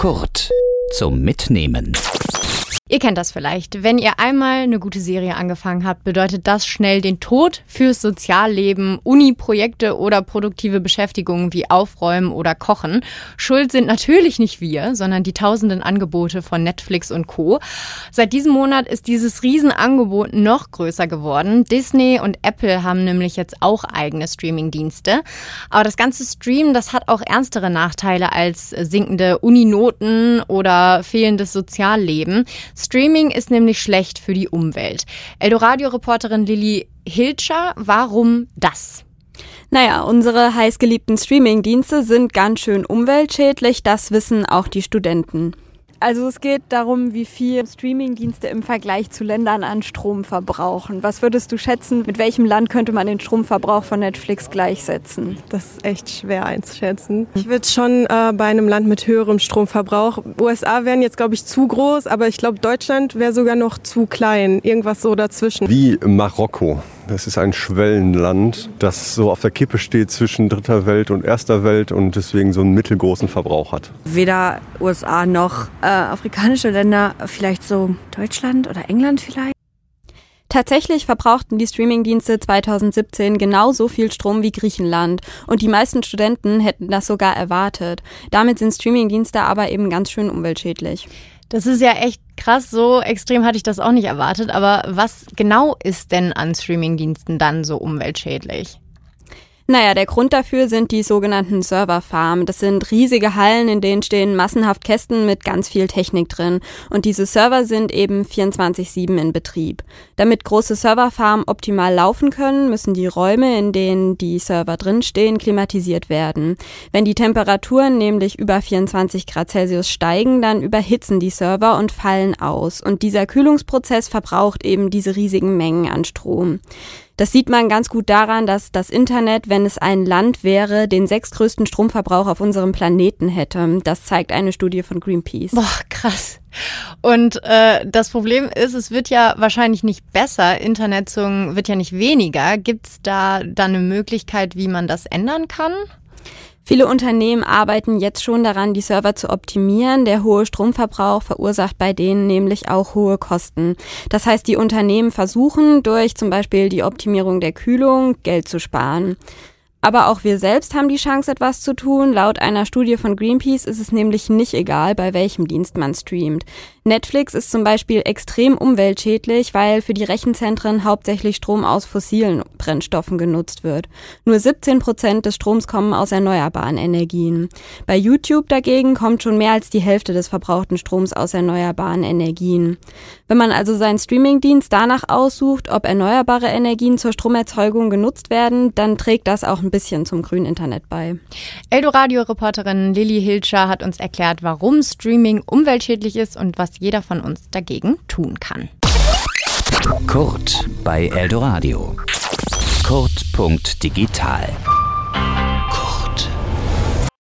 Kurt zum Mitnehmen. Ihr kennt das vielleicht. Wenn ihr einmal eine gute Serie angefangen habt, bedeutet das schnell den Tod fürs Sozialleben, Uni-Projekte oder produktive Beschäftigungen wie Aufräumen oder Kochen. Schuld sind natürlich nicht wir, sondern die tausenden Angebote von Netflix und Co. Seit diesem Monat ist dieses Riesenangebot noch größer geworden. Disney und Apple haben nämlich jetzt auch eigene Streaming-Dienste. Aber das ganze Streamen, das hat auch ernstere Nachteile als sinkende Uninoten oder fehlendes Sozialleben. Streaming ist nämlich schlecht für die Umwelt. Eldoradio-Reporterin Lilly Hilscher, warum das? Naja, unsere heißgeliebten Streaming-Dienste sind ganz schön umweltschädlich, das wissen auch die Studenten. Also es geht darum, wie viel Streaming-Dienste im Vergleich zu Ländern an Strom verbrauchen. Was würdest du schätzen, mit welchem Land könnte man den Stromverbrauch von Netflix gleichsetzen? Das ist echt schwer einzuschätzen. Ich würde schon bei einem Land mit höherem Stromverbrauch, USA wären jetzt glaube ich zu groß, aber ich glaube Deutschland wäre sogar noch zu klein, irgendwas so dazwischen. Wie Marokko. Das ist ein Schwellenland, das so auf der Kippe steht zwischen dritter Welt und erster Welt und deswegen so einen mittelgroßen Verbrauch hat. Weder USA noch afrikanische Länder, vielleicht so Deutschland oder England vielleicht. Tatsächlich verbrauchten die Streamingdienste 2017 genauso viel Strom wie Griechenland und die meisten Studenten hätten das sogar erwartet. Damit sind Streamingdienste aber eben ganz schön umweltschädlich. Das ist ja echt krass, so extrem hatte ich das auch nicht erwartet. Aber was genau ist denn an Streamingdiensten dann so umweltschädlich? Naja, der Grund dafür sind die sogenannten Serverfarmen. Das sind riesige Hallen, in denen stehen massenhaft Kästen mit ganz viel Technik drin. Und diese Server sind eben 24/7 in Betrieb. Damit große Serverfarmen optimal laufen können, müssen die Räume, in denen die Server drinstehen, klimatisiert werden. Wenn die Temperaturen nämlich über 24 Grad Celsius steigen, dann überhitzen die Server und fallen aus. Und dieser Kühlungsprozess verbraucht eben diese riesigen Mengen an Strom. Das sieht man ganz gut daran, dass das Internet, wenn es ein Land wäre, den 6. größten Stromverbrauch auf unserem Planeten hätte. Das zeigt eine Studie von Greenpeace. Boah, krass. Und das Problem ist, es wird ja wahrscheinlich nicht besser. Internetnutzung wird ja nicht weniger. Gibt es da dann eine Möglichkeit, wie man das ändern kann? Viele Unternehmen arbeiten jetzt schon daran, die Server zu optimieren. Der hohe Stromverbrauch verursacht bei denen nämlich auch hohe Kosten. Das heißt, die Unternehmen versuchen durch zum Beispiel die Optimierung der Kühlung Geld zu sparen. Aber auch wir selbst haben die Chance, etwas zu tun. Laut einer Studie von Greenpeace ist es nämlich nicht egal, bei welchem Dienst man streamt. Netflix ist zum Beispiel extrem umweltschädlich, weil für die Rechenzentren hauptsächlich Strom aus fossilen Brennstoffen genutzt wird. Nur 17% des Stroms kommen aus erneuerbaren Energien. Bei YouTube dagegen kommt schon mehr als die Hälfte des verbrauchten Stroms aus erneuerbaren Energien. Wenn man also seinen Streamingdienst danach aussucht, ob erneuerbare Energien zur Stromerzeugung genutzt werden, dann trägt das auch ein bisschen zum grünen Internet bei. Eldoradio-Reporterin Lilly Hilscher hat uns erklärt, warum Streaming umweltschädlich ist und was jeder von uns dagegen tun kann. Kurt bei Eldoradio. Kurt.digital